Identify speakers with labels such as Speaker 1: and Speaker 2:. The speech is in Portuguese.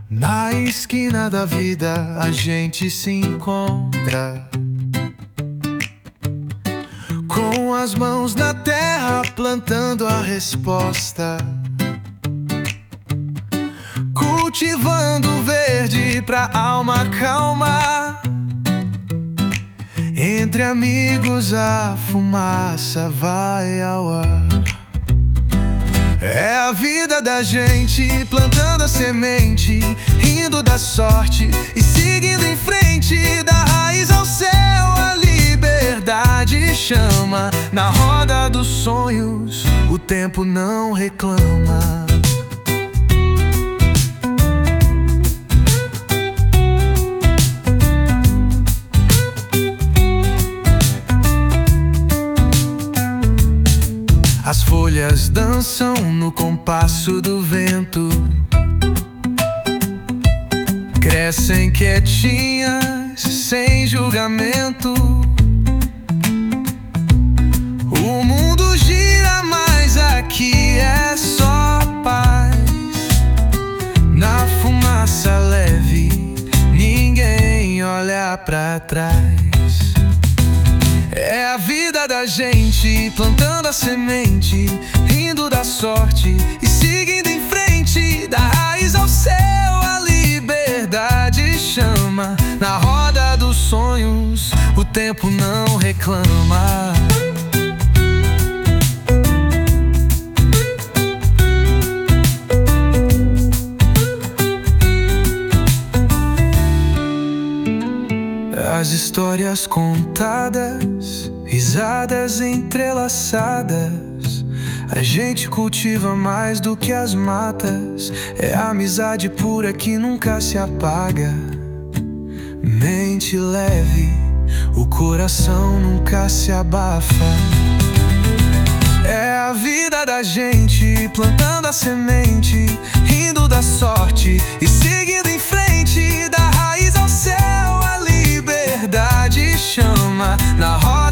Speaker 1: Na esquina da vida a gente se encontra, com as mãos na terra plantando a resposta, cultivando verde pra alma acalmar. Entre amigos a fumaça vai ao ar. É a vida da gente plantando a semente, rindo da sorte e seguindo em frente. Da raiz ao céu a liberdade chama. Na roda dos sonhos o tempo não reclama. As folhas dançam no compasso do vento, crescem quietinhas, sem julgamento. O mundo gira, mas aqui é só paz. Na fumaça leve, ninguém olha pra trás. É a vida da gente plantando a semente, rindo da sorte e seguindo em frente. Da raiz ao céu a liberdade chama. Na roda dos sonhos o tempo não reclama. As histórias contadas, risadas entrelaçadas, a gente cultiva mais do que as matas. É a amizade pura que nunca se apaga. Mente leve, o coração nunca se abafa. É a vida da gente plantando a semente, rindo da sorte e seguindo em frente. Da raiz ao céu a liberdade chama. Na roda